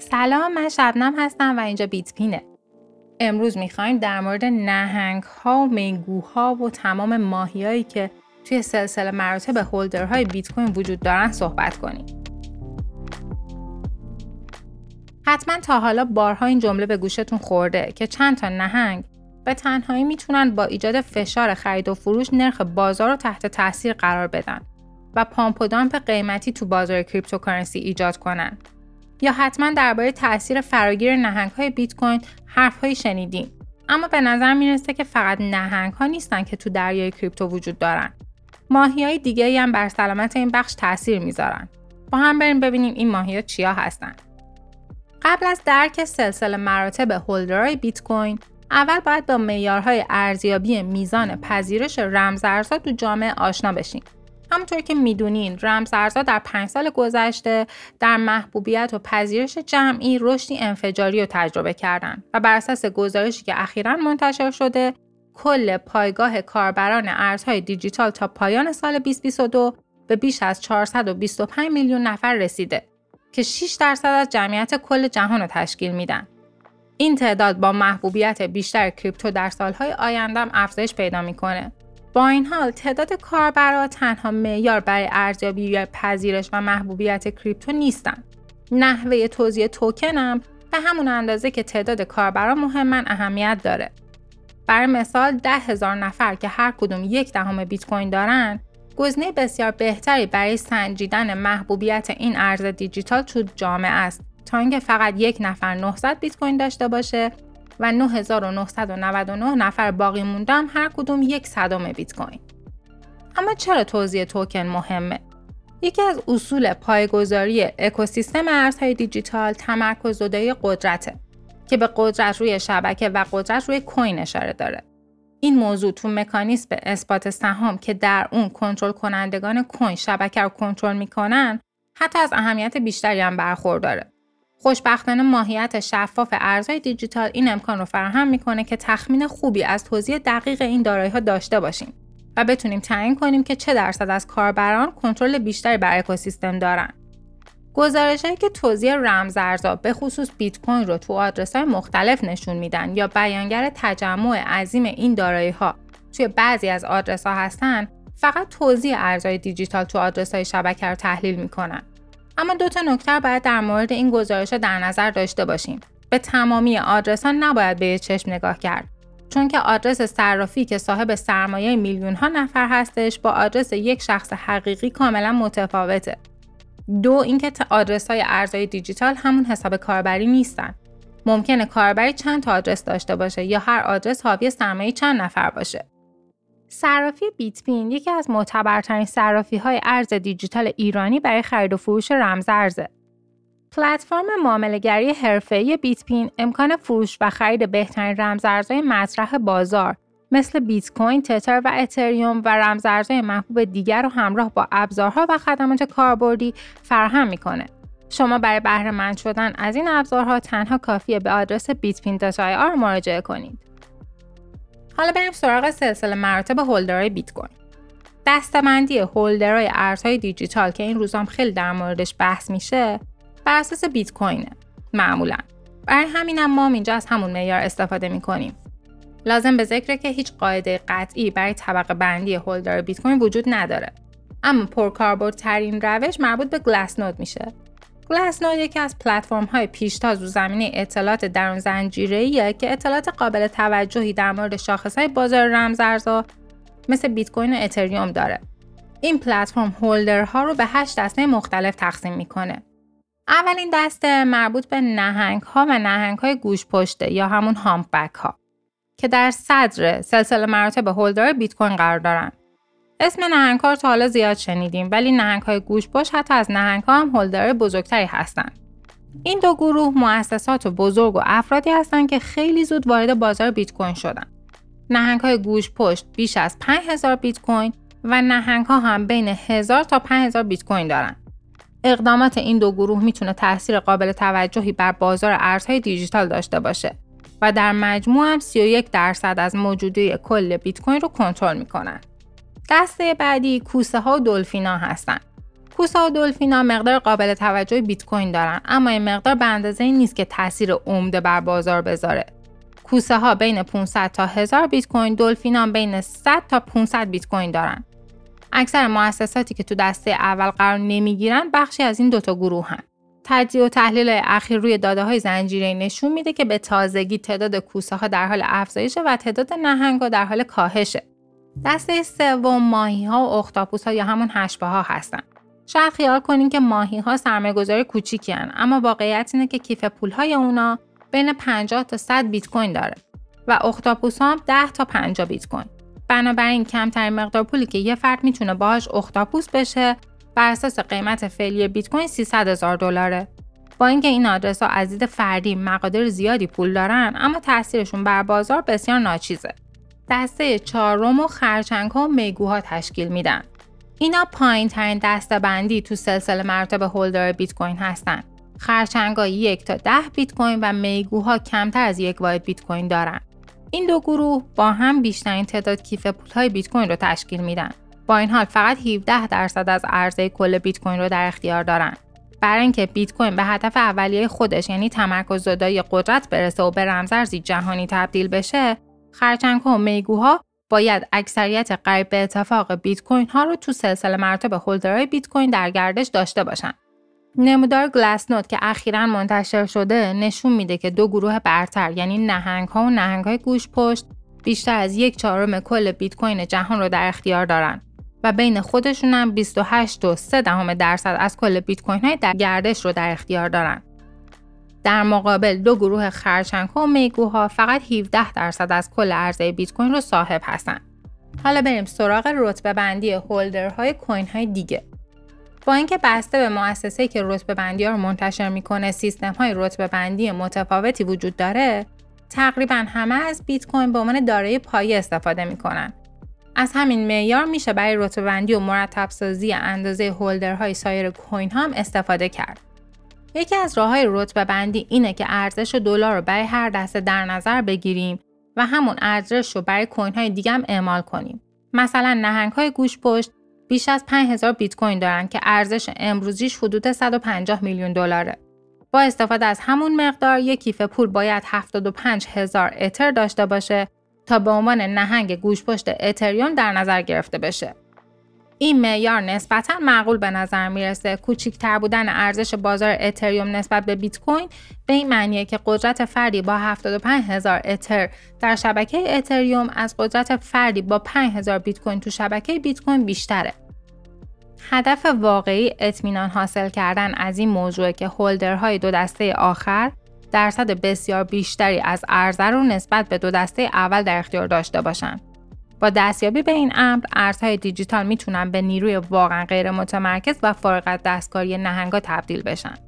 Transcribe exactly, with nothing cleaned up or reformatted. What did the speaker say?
سلام، من شبنم هستم و اینجا بیت پینه. امروز میخوایم در مورد نهنگ ها و میگوها و تمام ماهیایی که توی سلسله مراتب هولدرهای بیت کوین وجود دارن صحبت کنیم. حتما تا حالا بارها این جمله به گوشتون خورده که چند تا نهنگ به تنهایی میتونن با ایجاد فشار خرید و فروش نرخ بازار رو تحت تاثیر قرار بدن و پامپ و دامپ قیمتی تو بازار کریپتوکارنسی ایجاد کنن. یا حتما درباره تأثیر فراگیر نهنگ‌های بیت کوین حرف‌هایی شنیدین. اما به نظر میرسه که فقط نهنگ‌ها نیستن که تو دریای کریپتو وجود دارن. ماهی‌های دیگه‌ای هم بر سلامت این بخش تأثیر میذارن. با هم بریم ببینیم این ماهی‌ها چیا هستن. قبل از درک سلسله مراتب هولدرهای بیت کوین، اول باید با معیارهای ارزیابی میزان پذیرش رمزارزها تو جامعه آشنا بشیم. همونطور که میدونین رمزارزها در پنج سال گذشته در محبوبیت و پذیرش جمعی رشدی انفجاری رو تجربه کردن و بر اساس گزارشی که اخیراً منتشر شده کل پایگاه کاربران ارزهای دیجیتال تا پایان سال بیست بیست و دو به بیش از چهارصد و بیست و پنج میلیون نفر رسیده که شش درصد از جمعیت کل جهان رو تشکیل میدن. این تعداد با محبوبیت بیشتر کریپتو در سالهای آینده هم افزایش پیدا میکنه. با این حال تعداد کاربران تنها معیار برای ارزیابی یا پذیرش و محبوبیت کریپتو نیستن. نحوه توزیع توکن هم به همون اندازه که تعداد کاربران مهمن اهمیت داره. برای مثال ده هزار نفر که هر کدوم یک دهم بیت کوین دارن، گزینه بسیار بهتری برای سنجیدن محبوبیت این ارز دیجیتال تو جامعه است تا اینکه فقط یک نفر نهصد بیت کوین داشته باشه و نه هزار و نهصد و نود و نه نفر باقی مونده هم هر کدوم یک صدم بیت کوین. اما چرا توزیع توکن مهمه؟ یکی از اصول پایه‌گذاری اکوسیستم ارزهای دیجیتال تمرکز زدایی قدرته که به قدرت روی شبکه و قدرت روی کوین اشاره داره. این موضوع تو مکانیزم اثبات سهام که در اون کنترل کنندگان کوین شبکه رو کنترل میکنن حتی از اهمیت بیشتری هم برخورداره. خوشبختانه ماهیت شفاف ارزهای دیجیتال این امکان رو فراهم میکنه که تخمین خوبی از توزیع دقیق این دارایی‌ها داشته باشیم و بتونیم تعیین کنیم که چه درصد از کاربران کنترل بیشتری بر اکوسیستم دارن. گزارش‌هایی که توزیع رمزارزها به خصوص بیت کوین رو تو آدرس‌های مختلف نشون میدن یا بیانگر تجمع عظیم این دارایی‌ها توی بعضی از آدرس‌ها هستن، فقط توزیع ارزهای دیجیتال تو آدرس‌های شبکه رو تحلیل میکنن. اما دو تا نکته باید در مورد این گزارش‌ها در نظر داشته باشیم. به تمامی آدرس‌ها نباید به یه چشم نگاه کرد، چون که آدرس صرافی که صاحب سرمایه میلیون‌ها نفر هستش با آدرس یک شخص حقیقی کاملا متفاوته. دو اینکه آدرس‌های ارزهای دیجیتال همون حساب کاربری نیستن. ممکنه کاربری چند تا آدرس داشته باشه یا هر آدرس حاوی سرمایه چند نفر باشه. صرافی بیت پین یکی از معتبرترین صرافی‌های ارز دیجیتال ایرانی برای خرید و فروش رمزارزه. پلتفرم معامله‌گری حرفه‌ای بیت پین امکان فروش و خرید بهترین رمزارزهای مطرح بازار مثل بیت کوین، تتر و اتریوم و رمزارزهای محبوب دیگر رو همراه با ابزارها و خدمات کاربردی فراهم می‌کنه. شما برای بهره مند شدن از این ابزارها تنها کافیه به آدرس بیت پین دات آی آر مراجعه کنید. حالا بریم سراغ سلسله مراتب هولدرهای بیت کوین. دسته‌بندی هولدرهای ارزهای دیجیتال که این روزا هم خیلی در موردش بحث میشه، بر اساس بیت کوینه معمولاً. برای همینم ما اینجا از همون معیار استفاده می‌کنیم. لازم به ذکره که هیچ قاعده قطعی برای طبقه بندی هولدر بیت کوین وجود نداره. اما پرکاربردترین روش مربوط به گلاس نود میشه. گلاس نود یکی از پلتفرم‌های پیشتاز رو زمینه اطلاعات درون زنجیره‌ایه که اطلاعات قابل توجهی در مورد شاخص‌های بازار رمزارزها مثل بیت کوین و اتریوم داره. این پلتفرم هولدرها رو به هشت دسته مختلف تقسیم میکنه. اولین دسته مربوط به نهنگ‌ها و نهنگ‌های گوش پشته یا همون هامپبک‌ها که در صدر سلسله مراتب هولدر بیت کوین قرار دارن. اسم نهنگ‌ها رو تا حالا زیاد شنیدیم، ولی نهنگ‌های گوش پشت حتی از نهنگ‌ها هم هولدر بزرگتری هستن. این دو گروه مؤسسات بزرگ و افرادی هستن که خیلی زود وارد بازار بیت کوین شدن. نهنگ‌های گوش پشت بیش از پنج هزار بیت کوین و نهنگ‌ها هم بین هزار تا پنج هزار بیت کوین دارن. اقدامات این دو گروه میتونه تأثیر قابل توجهی بر بازار ارزهای دیجیتال داشته باشه و در مجموع هم سی و یک درصد از موجودی کل بیت کوین رو کنترل میکنن. دسته بعدی کوسه ها و دلفینا هستن. کوسه و دلفینا مقدار قابل توجهی بیت کوین دارن، اما این مقدار به اندازه این نیست که تاثیر عمده بر بازار بذاره. کوسه ها بین پانصد تا هزار بیت کوین، دلفینا بین صد تا پانصد بیت کوین دارن. اکثر مؤسساتی که تو دسته اول قرار نمیگیرن بخشی از این دوتا گروهن. تجزیه و تحلیل اخیر روی داده‌های زنجیره‌ای نشون میده که به تازگی تعداد کوسه‌ها در حال افزایشه و تعداد نهنگ‌ها در حال کاهشه. دسته سوم ماهی‌ها و اختاپوس‌ها یا همون هشبه‌ها هستن. شاید خیال کنین که ماهی‌ها سرمایه‌گذاری کوچیکی هستن، اما واقعیت اینه که کیف پول‌های اونا بین پنجاه تا صد بیت کوین داره و اختاپوس‌ها هم ده تا پنجاه بیت کوین. بنابراین کمترین مقدار پولی که یه فرد میتونه باهاش اختاپوس بشه بر اساس قیمت فعلی بیت کوین سیصد هزار دلاره. با اینکه این آدرس‌ها از دید فردی مقادیر زیادی پول دارن، اما تاثیرشون بر بازار بسیار ناچیزه. دسته چهارم و خرچنگ‌ها و میگوها تشکیل میدن. اینا پایین‌ترین دسته‌بندی تو سلسله مراتب هولدر بیت کوین هستن. خرچنگ‌ها یک تا ده بیت کوین و میگوها کمتر از یک واحد بیت کوین دارن. این دو گروه با هم بیشترین تعداد کیف پول‌های بیت کوین رو تشکیل میدن. با این حال فقط هفده درصد از عرضه کل بیت کوین رو در اختیار دارن. برای اینکه بیت کوین به هدف اولیه خودش یعنی تمرکز زدایی قدرت برسه و به رمزارزی جهانی تبدیل بشه، خرچنگ‌ها و میگوها باید اکثریت قریب به اتفاق بیت کوین ها رو تو سلسله مراتب هولدرهای بیت کوین در گردش داشته باشن. نمودار گلاسنود که اخیراً منتشر شده نشون میده که دو گروه برتر یعنی نهنگ‌ها و نهنگ‌های گوش پشت بیشتر از یک چهارم کل بیت کوین جهان رو در اختیار دارن و بین خودشون هم بیست و هشت و سه دهم درصد از کل بیت کوین های در گردش رو در اختیار دارن. در مقابل دو گروه خرچنگ‌ها و میگوها فقط هفده درصد از کل عرضه بیت کوین رو صاحب هستن. حالا بریم سراغ رتبه بندی هولدرهای کوین های دیگه. با اینکه بسته به مؤسسه‌ای که رتبه بندی ها رو منتشر میکنه سیستم های رتبه بندی متفاوتی وجود داره، تقریبا همه از بیت کوین به عنوان دارایی پایه استفاده میکنن. از همین معیار میشه برای رتبه بندی و مرتب سازی اندازه هولدرهای سایر کوین ها هم استفاده کرد. یکی از راه‌های رتبه بندی اینه که ارزش دلار رو برای هر دسته در نظر بگیریم و همون ارزش رو برای کوین های دیگه هم اعمال کنیم. مثلا نهنگ‌های گوش پشت بیش از پنج هزار بیت کوین دارن که ارزش امروزیش حدود صد و پنجاه میلیون دلاره. با استفاده از همون مقدار یک کیف پول باید هفتاد و پنج هزار اتر داشته باشه تا به عنوان نهنگ گوش پشت اتریوم در نظر گرفته بشه. این معیار نسبتاً معقول به نظر میرسه. کوچکتر بودن ارزش بازار اتریوم نسبت به بیت کوین به این معنیه که قدرت فردی با هفتاد و پنج هزار اتر در شبکه اتریوم از قدرت فردی با پنج هزار بیت کوین تو شبکه بیت کوین بیشتره. هدف واقعی اطمینان حاصل کردن از این موضوع که هولدرهای دو دسته آخر درصد بسیار بیشتری از عرضه رو نسبت به دو دسته اول در اختیار داشته باشن. با دستیابی به این امر، ارزهای دیجیتال میتونن به نیروی واقعا غیر متمرکز و فارغ از دستکاری نهنگا تبدیل بشن.